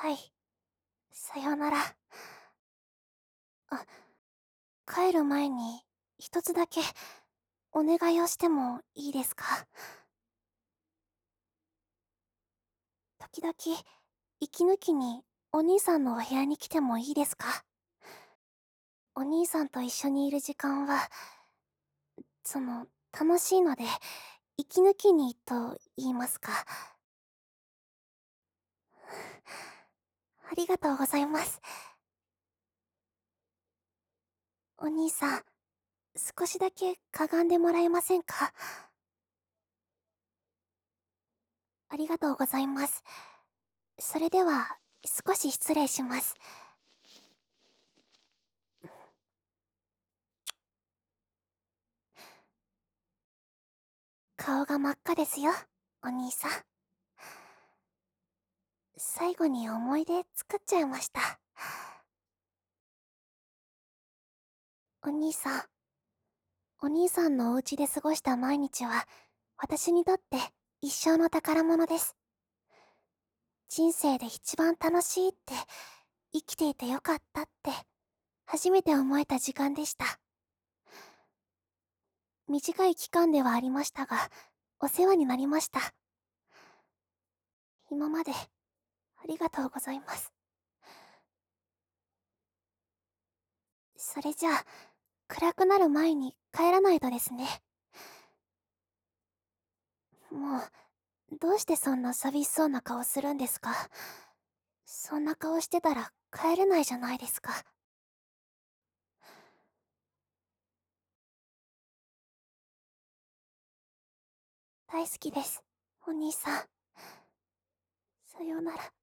はい。さようなら。あ、帰る前に、一つだけ、お願いをしてもいいですか？時々、息抜きに、お兄さんのお部屋に来てもいいですか？お兄さんと一緒にいる時間は、楽しいので、息抜きにと言いますか。ありがとうございます。お兄さん、少しだけかがんでもらえませんか？ありがとうございます。それでは、少し失礼します。顔が真っ赤ですよ、お兄さん。最後に思い出作っちゃいました。お兄さん、お兄さんのお家で過ごした毎日は、私にとって一生の宝物です。人生で一番楽しいって、生きていてよかったって、初めて思えた時間でした。短い期間ではありましたが、お世話になりました。今まで、ありがとうございます。それじゃあ、暗くなる前に帰らないとですね。もう、どうしてそんな寂しそうな顔するんですか？そんな顔してたら帰れないじゃないですか。大好きです、お兄さん。さようなら。